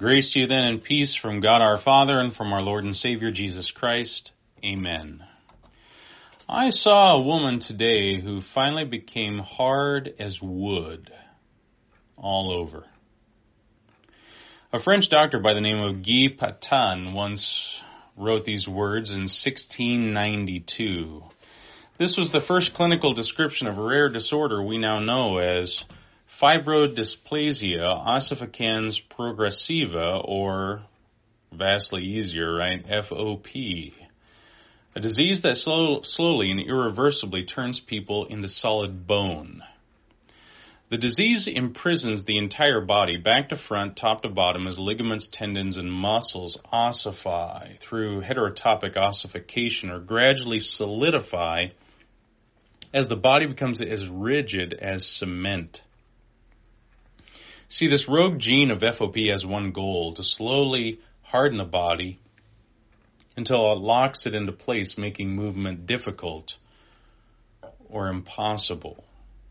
Grace to you then and peace from God our Father and from our Lord and Savior Jesus Christ. Amen. I saw a woman today who finally became hard as wood all over. A French doctor by the name of Guy Patin once wrote these words in 1692. This was the first clinical description of a rare disorder we now know as fibrodysplasia ossificans progressiva, or vastly easier, right? FOP. A disease that slowly and irreversibly turns people into solid bone. The disease imprisons the entire body, back to front, top to bottom, as ligaments, tendons, and muscles ossify through heterotopic ossification or gradually solidify as the body becomes as rigid as cement. See, this rogue gene of FOP has one goal: to slowly harden the body until it locks it into place, making movement difficult or impossible.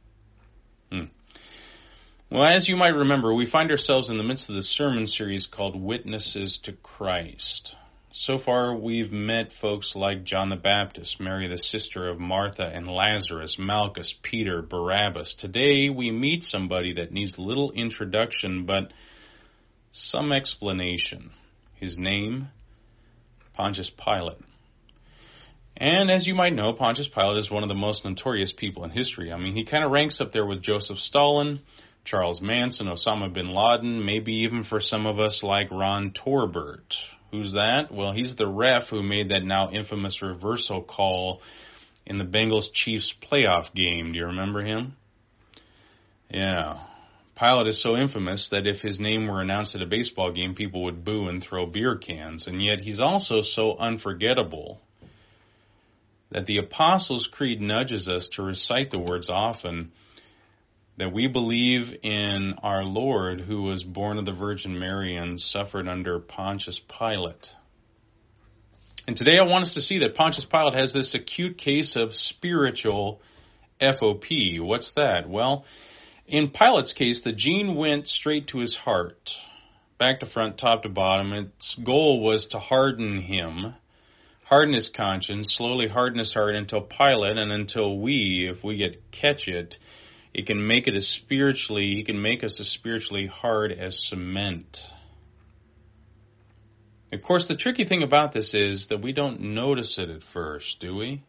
Well, as you might remember, we find ourselves in the midst of the sermon series called Witnesses to Christ. So far, we've met folks like John the Baptist, Mary the sister of Martha and Lazarus, Malchus, Peter, Barabbas. Today, we meet somebody that needs little introduction, but some explanation. His name, Pontius Pilate. And as you might know, Pontius Pilate is one of the most notorious people in history. I mean, he kind of ranks up there with Joseph Stalin, Charles Manson, Osama bin Laden, maybe even for some of us like Ron Torbert. Who's that? Well, he's the ref who made that now infamous reversal call in the Bengals-Chiefs playoff game. Do you remember him? Yeah. Pilate is so infamous that if his name were announced at a baseball game, people would boo and throw beer cans. And yet he's also so unforgettable that the Apostles' Creed nudges us to recite the words often, that we believe in our Lord who was born of the Virgin Mary and suffered under Pontius Pilate. And today I want us to see that Pontius Pilate has this acute case of spiritual FOP. What's that? Well, in Pilate's case, the gene went straight to his heart, back to front, top to bottom. Its goal was to harden him, harden his conscience, slowly harden his heart until Pilate and until we, if we catch it, he can make us as spiritually hard as cement. Of course, the tricky thing about this is that we don't notice it at first, do we?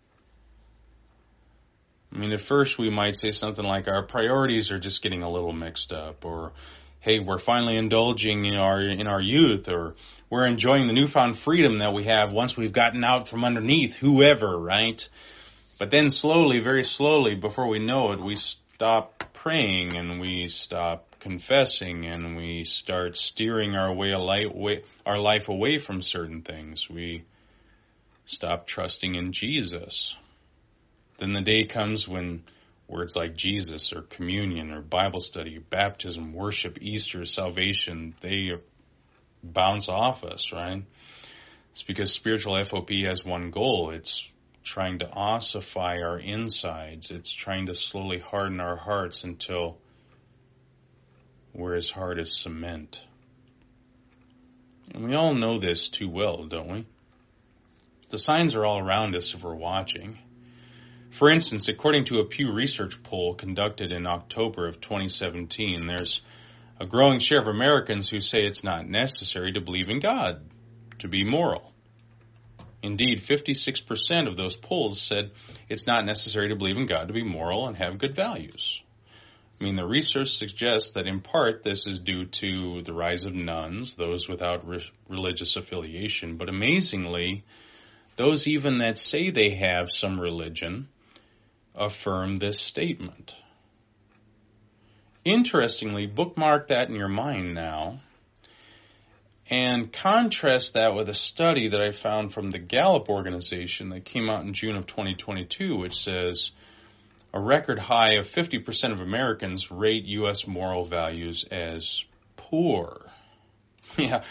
I mean, at first we might say something like our priorities are just getting a little mixed up, or hey, we're finally indulging in our youth, or we're enjoying the newfound freedom that we have once we've gotten out from underneath whoever, right? But then slowly, very slowly, before we know it, we stop praying and we stop confessing and we start steering our life away from certain things. We stop trusting in Jesus. Then the day comes when words like Jesus or communion or Bible study, baptism, worship, Easter, salvation, they bounce off us, right? It's because spiritual FOP has one goal. It's trying to ossify our insides. It's trying to slowly harden our hearts until we're as hard as cement. And we all know this too well, don't we? The signs are all around us if we're watching. For instance, according to a Pew Research poll conducted in October of 2017, there's a growing share of Americans who say it's not necessary to believe in God to be moral. Indeed, 56% of those polled said it's not necessary to believe in God to be moral and have good values. I mean, the research suggests that in part this is due to the rise of nuns, those without religious affiliation. But amazingly, those even that say they have some religion affirm this statement. Interestingly, bookmark that in your mind now, and contrast that with a study that I found from the Gallup organization that came out in June of 2022, which says a record high of 50% of Americans rate U.S. moral values as poor. Yeah,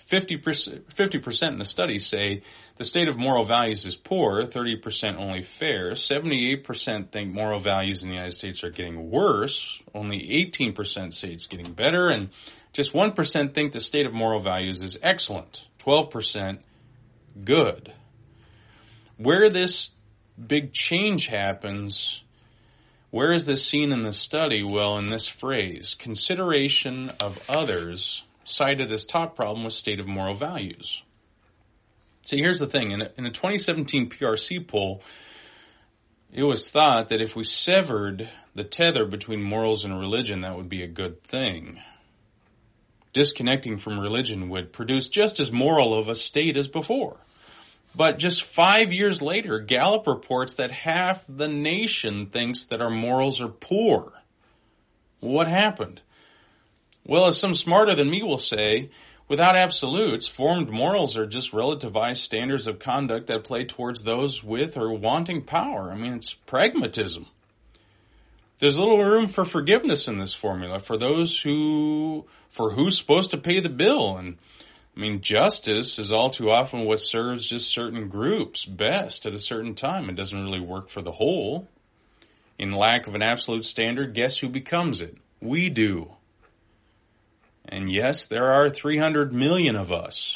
50% in the study say the state of moral values is poor, 30% only fair, 78% think moral values in the United States are getting worse, only 18% say it's getting better, and Just 1% think the state of moral values is excellent. 12% good. Where this big change happens, where is this seen in the study? Well, in this phrase, consideration of others cited as top problem with state of moral values. See, here's the thing. In a 2017 PRC poll, it was thought that if we severed the tether between morals and religion, that would be a good thing. Disconnecting from religion would produce just as moral of a state as before. But just 5 years later, Gallup reports that half the nation thinks that our morals are poor. What happened? Well, as some smarter than me will say, without absolutes, formed morals are just relativized standards of conduct that play towards those with or wanting power. I mean, it's pragmatism. There's little room for forgiveness in this formula for those for who's supposed to pay the bill. And I mean, justice is all too often what serves just certain groups best at a certain time. It doesn't really work for the whole. In lack of an absolute standard, guess who becomes it? We do. And yes, there are 300 million of us.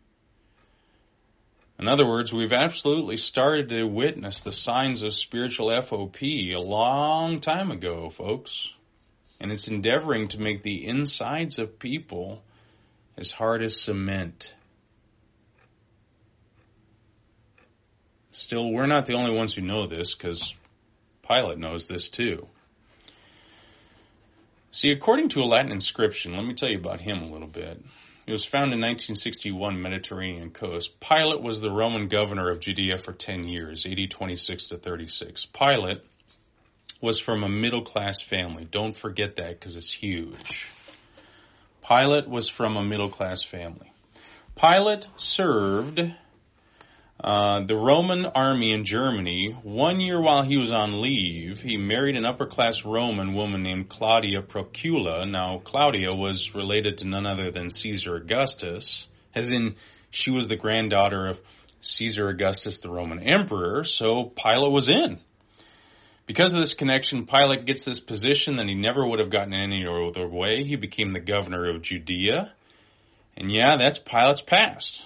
In other words, we've absolutely started to witness the signs of spiritual FOP a long time ago, folks. And it's endeavoring to make the insides of people as hard as cement. Still, we're not the only ones who know this, because Pilate knows this too. See, according to a Latin inscription, let me tell you about him a little bit. It was found in 1961 Mediterranean coast. Pilate was the Roman governor of Judea for 10 years, AD 26 to 36. Pilate was from a middle-class family. Don't forget that, because it's huge. Pilate was from a middle-class family. Pilate served the Roman army in Germany. 1 year while he was on leave, he married an upper-class Roman woman named Claudia Procula. Now, Claudia was related to none other than Caesar Augustus, as in she was the granddaughter of Caesar Augustus, the Roman emperor, so Pilate was in. Because of this connection, Pilate gets this position that he never would have gotten any other way. He became the governor of Judea. And yeah, that's Pilate's past.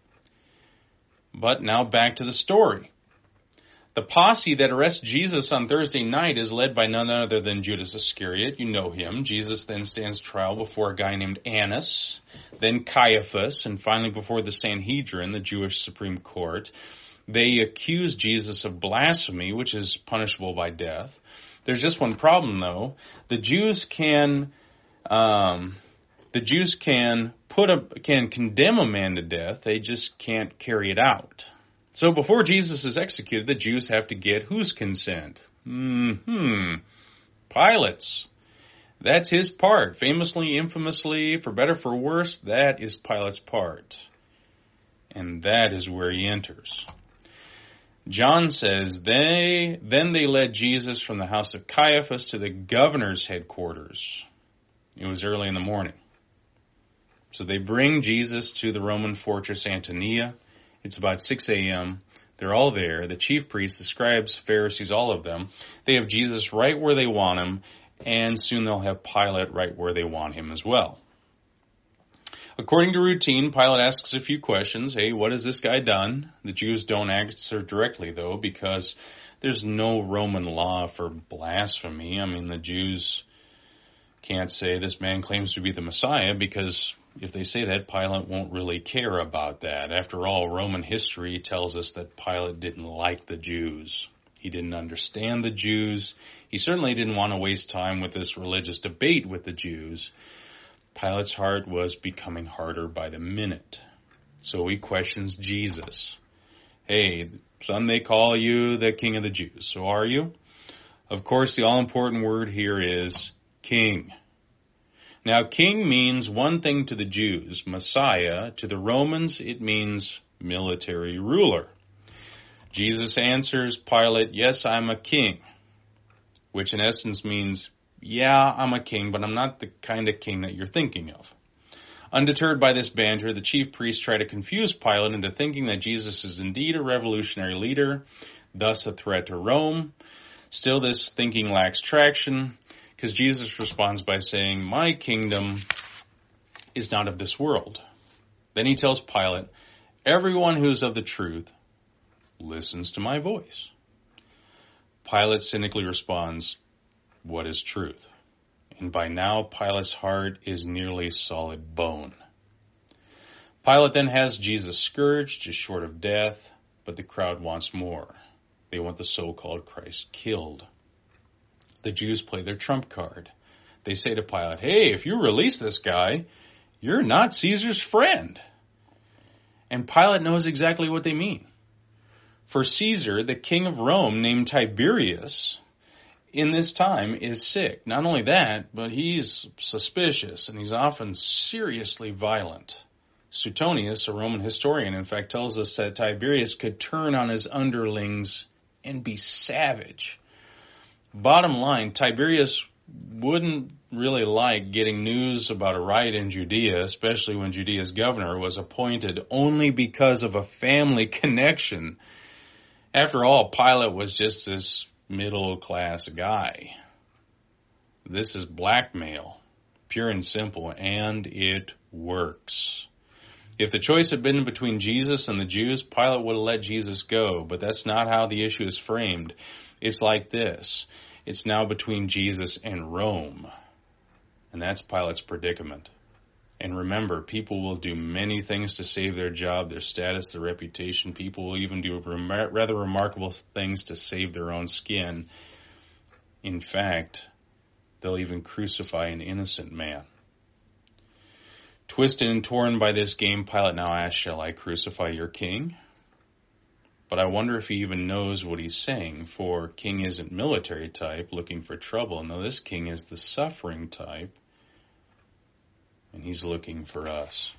But now back to the story. The posse that arrests Jesus on Thursday night is led by none other than Judas Iscariot. You know him. Jesus then stands trial before a guy named Annas, then Caiaphas, and finally before the Sanhedrin, the Jewish Supreme Court. They accuse Jesus of blasphemy, which is punishable by death. There's just one problem, though. The Jews can condemn a man to death. They just can't carry it out. So before Jesus is executed, the Jews have to get whose consent? Pilate's. That's his part. Famously, infamously, for better, for worse, that is Pilate's part. And that is where he enters. John says, Then they led Jesus from the house of Caiaphas to the governor's headquarters. It was early in the morning. So they bring Jesus to the Roman fortress Antonia. It's about 6 a.m. They're all there. The chief priests, the scribes, Pharisees, all of them. They have Jesus right where they want him, and soon they'll have Pilate right where they want him as well. According to routine, Pilate asks a few questions. Hey, what has this guy done? The Jews don't answer directly, though, because there's no Roman law for blasphemy. I mean, the Jews can't say this man claims to be the Messiah, because if they say that, Pilate won't really care about that. After all, Roman history tells us that Pilate didn't like the Jews. He didn't understand the Jews. He certainly didn't want to waste time with this religious debate with the Jews. Pilate's heart was becoming harder by the minute. So he questions Jesus. Hey, son, they call you the king of the Jews. So are you? Of course, the all-important word here is king. Now, king means one thing to the Jews, Messiah. To the Romans, it means military ruler. Jesus answers Pilate, yes, I'm a king, which in essence means, yeah, I'm a king, but I'm not the kind of king that you're thinking of. Undeterred by this banter, the chief priests try to confuse Pilate into thinking that Jesus is indeed a revolutionary leader, thus a threat to Rome. Still, this thinking lacks traction, because Jesus responds by saying, my kingdom is not of this world. Then he tells Pilate, everyone who is of the truth listens to my voice. Pilate cynically responds, what is truth? And by now, Pilate's heart is nearly solid bone. Pilate then has Jesus scourged, just short of death, but the crowd wants more. They want the so-called Christ killed. The Jews play their trump card. They say to Pilate, hey, if you release this guy, you're not Caesar's friend. And Pilate knows exactly what they mean. For Caesar, the king of Rome, named Tiberius, in this time is sick. Not only that, but he's suspicious, and he's often seriously violent. Suetonius, a Roman historian, in fact, tells us that Tiberius could turn on his underlings and be savage. Bottom line, Tiberius wouldn't really like getting news about a riot in Judea, especially when Judea's governor was appointed only because of a family connection. After all, Pilate was just this middle-class guy. This is blackmail, pure and simple, and it works. If the choice had been between Jesus and the Jews, Pilate would have let Jesus go, but that's not how the issue is framed. It's like this. It's now between Jesus and Rome, and that's Pilate's predicament. And remember, people will do many things to save their job, their status, their reputation. People will even do rather remarkable things to save their own skin. In fact, they'll even crucify an innocent man. Twisted and torn by this game, Pilate now asks, shall I crucify your king? But I wonder if he even knows what he's saying, for king isn't military type looking for trouble. No, this king is the suffering type, and he's looking for us.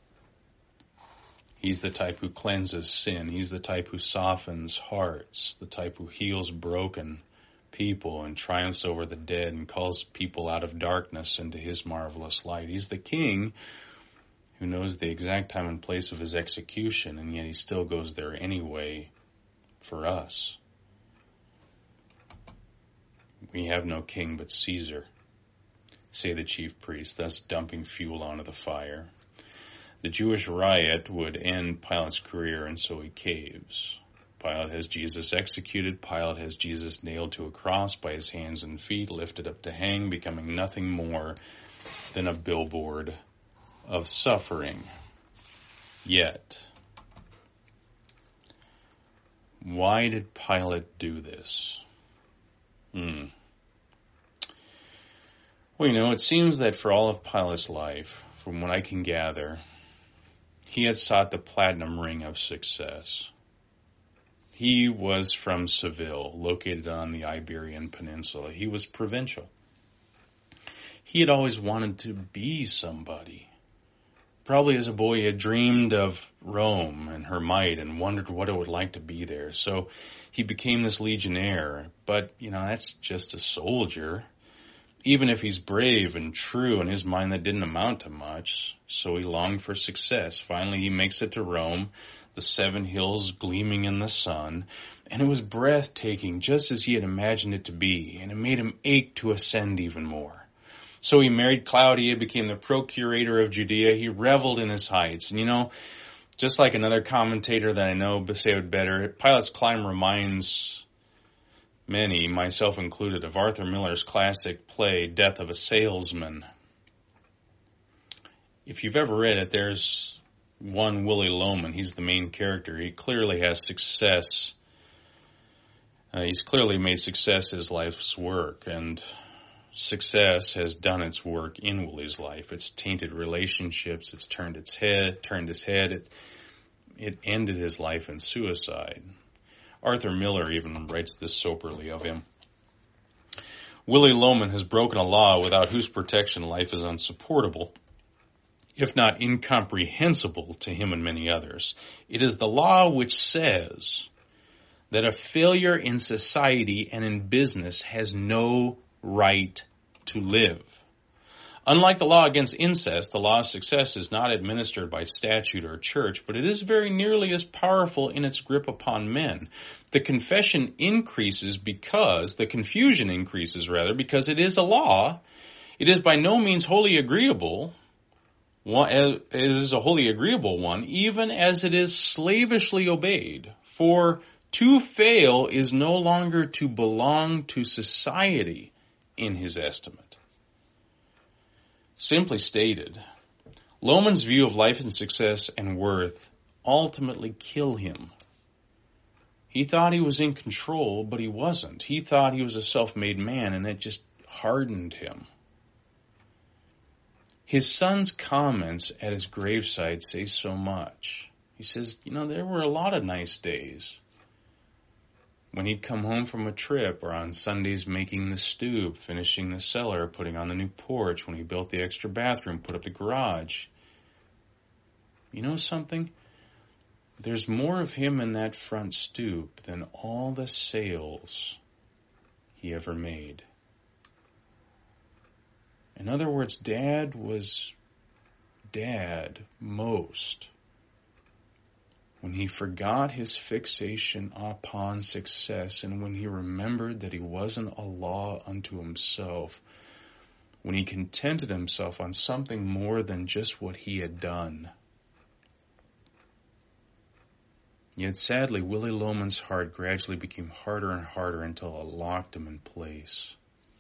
He's the type who cleanses sin. He's the type who softens hearts, the type who heals broken people and triumphs over the dead and calls people out of darkness into his marvelous light. He's the king who knows the exact time and place of his execution, and yet he still goes there anyway for us. We have no king but Caesar, say the chief priests, thus dumping fuel onto the fire. The Jewish riot would end Pilate's career, and so he caves. Pilate has Jesus executed. Pilate has Jesus nailed to a cross by his hands and feet, lifted up to hang, becoming nothing more than a billboard of suffering. Yet, why did Pilate do this? Well, it seems that for all of Pilate's life, from what I can gather, he had sought the platinum ring of success. He was from Seville, located on the Iberian Peninsula. He was provincial. He had always wanted to be somebody. Probably as a boy, he had dreamed of Rome and her might and wondered what it would like to be there. So he became this legionnaire. But, that's just a soldier. Even if he's brave and true, in his mind that didn't amount to much. So he longed for success. Finally, he makes it to Rome, the 7 hills gleaming in the sun. And it was breathtaking, just as he had imagined it to be. And it made him ache to ascend even more. So he married Claudia, became the procurator of Judea. He reveled in his heights. And just like another commentator that I know say it better, Pilate's climb reminds many, myself included, of Arthur Miller's classic play, Death of a Salesman. If you've ever read it, there's one Willy Loman. He's the main character. He clearly has success. He's clearly made success his life's work, and success has done its work in Willy's life. It's tainted relationships. It's turned his head. It ended his life in suicide. Arthur Miller even writes this soberly of him. Willy Loman has broken a law without whose protection life is unsupportable, if not incomprehensible to him and many others. It is the law which says that a failure in society and in business has no right to live. Unlike the law against incest, the law of success is not administered by statute or church, but it is very nearly as powerful in its grip upon men. The confusion increases because it is a law. It is by no means wholly agreeable, it is a wholly agreeable one, even as it is slavishly obeyed. For to fail is no longer to belong to society in his estimate. Simply stated, Lohmann's view of life and success and worth ultimately kill him. He thought he was in control, but he wasn't. He thought he was a self-made man, and it just hardened him. His son's comments at his graveside say so much. He says, there were a lot of nice days. When he'd come home from a trip, or on Sundays making the stoop, finishing the cellar, putting on the new porch, when he built the extra bathroom, put up the garage. You know something? There's more of him in that front stoop than all the sales he ever made. In other words, Dad was Dad most when he forgot his fixation upon success, and when he remembered that he wasn't a law unto himself, when he contented himself on something more than just what he had done. Yet sadly, Willy Lohmann's heart gradually became harder and harder until it locked him in place.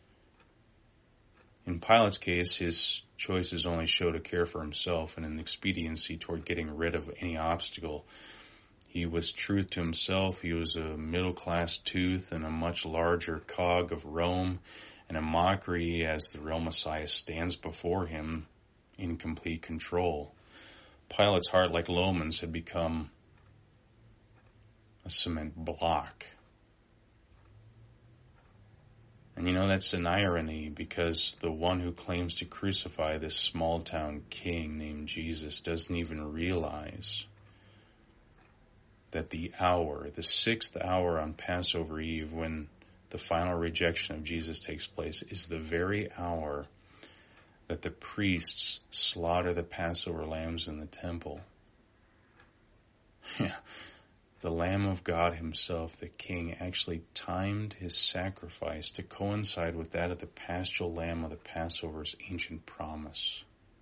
In Pilate's case, his choices only showed a care for himself and an expediency toward getting rid of any obstacle. He was truth to himself. He was a middle-class tooth in a much larger cog of Rome, and a mockery as the real Messiah stands before him in complete control. Pilate's heart, like Lohmann's, had become a cement block. And that's an irony, because the one who claims to crucify this small-town king named Jesus doesn't even realize that the hour, the 6th hour on Passover Eve, when the final rejection of Jesus takes place, is the very hour that the priests slaughter the Passover lambs in the temple. The Lamb of God himself, the King, actually timed his sacrifice to coincide with that of the paschal lamb of the Passover's ancient promise.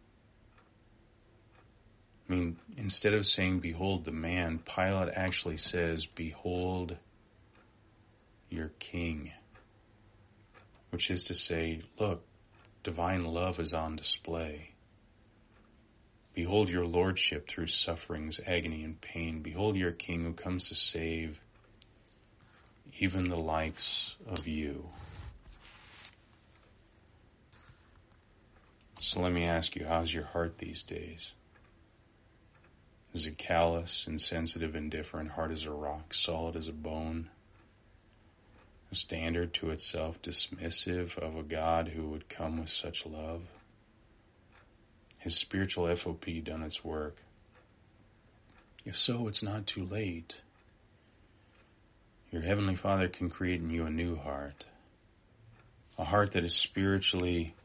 Instead of saying, "Behold the man," Pilate actually says, "Behold your king," which is to say, look, divine love is on display. Behold your lordship through sufferings, agony, and pain. Behold your king who comes to save even the likes of you. So let me ask you, how's your heart these days? Is it callous, insensitive, indifferent, hard as a rock, solid as a bone? A standard to itself, dismissive of a God who would come with such love? Has spiritual FOP done its work? If so, it's not too late. Your Heavenly Father can create in you a new heart. A heart that is spiritually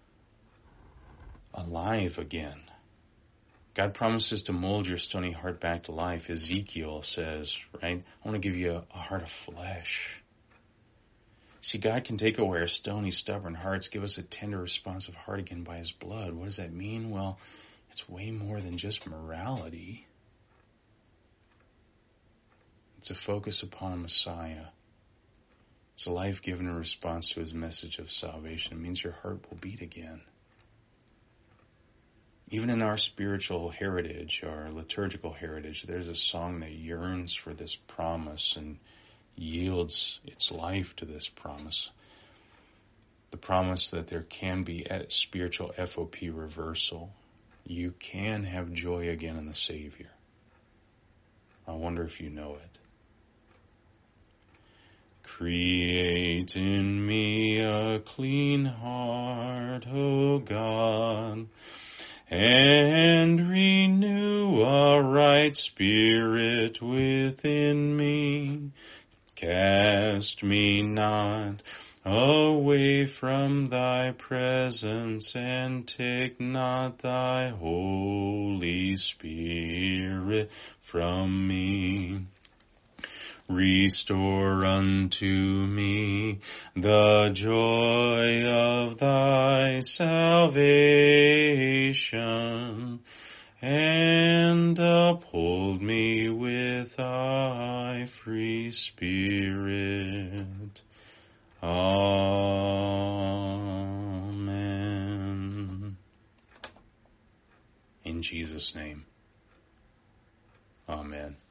alive again. God promises to mold your stony heart back to life. Ezekiel says, right, I want to give you a heart of flesh. See, God can take away our stony, stubborn hearts, give us a tender, responsive heart again by his blood. What does that mean? Well, it's way more than just morality. It's a focus upon a Messiah. It's a life given in response to his message of salvation. It means your heart will beat again. Even in our spiritual heritage, our liturgical heritage, there's a song that yearns for this promise and yields its life to this promise. The promise that there can be a spiritual FOP reversal. You can have joy again in the Savior. I wonder if you know it. Create in me a clean heart, O God, and renew a right spirit within me. Cast me not away from thy presence, and take not thy Holy Spirit from me. Restore unto me the joy of thy salvation, and uphold me with thy free spirit. Amen. In Jesus' name. Amen.